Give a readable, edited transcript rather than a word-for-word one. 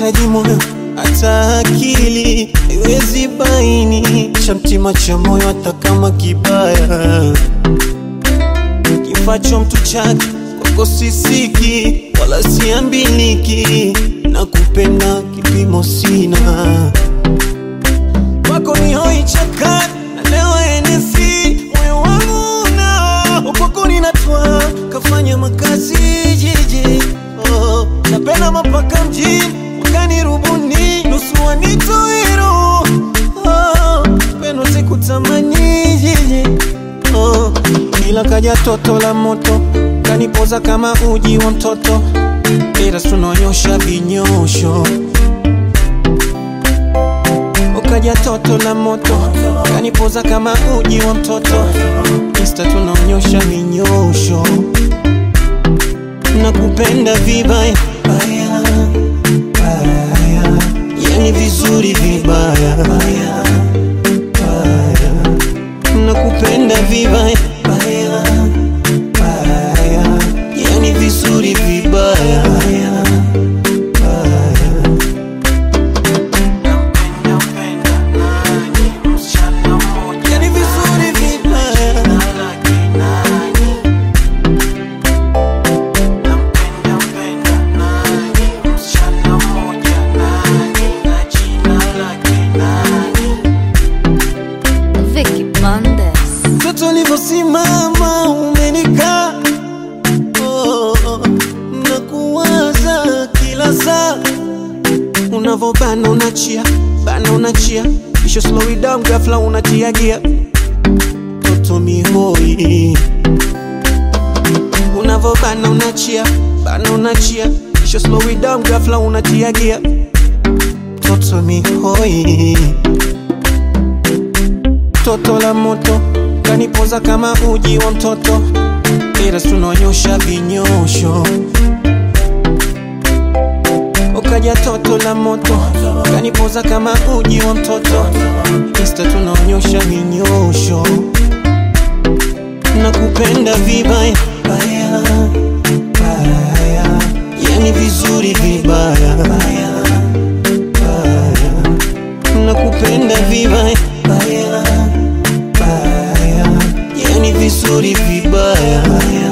nahitaji moyo hata akili iwezi baini cha mtima cha moyo hata kama kibaya kifacho mtu chake kwako sisiki wala siambiliki na kupenda kipimo sina wako ni hoi chakani na leo enesi moyo wangu na upako ninatwa kafanya makazi jiji napenda mapaka mjini wakani rubuni nusu wanitoiro peno siku tamani jiji ila kaja toto la moto kanipoza kama uji wa mtoto ila tunonyosha vinyosho ukaja toto la moto kanipoza kama uji wa mtoto Insta tunonyosha vinyosho nakupenda vibaya baya baya yani vizuri vibaya baya baya nakupenda vibaya baya baya yani vizuri vibaya baya Toto ulivyosimama umenika na kuwaza kila saa unavobana unachia kisha slow it down ghafla unatia gia toto mihoi unavobana unachia kisha slow it down ghafla unatia gia toto mihoi toto la moto kanipoza kama uji wa mtoto ila tunonyosha vinyosho ukaja toto la moto kanipoza kama uji wa mtoto Insta tunonyosha vinyosho nakupenda vibaya baya baya yani vizuri vibaya baya baya nakupenda vibaya baya baya yani vizuri vibaya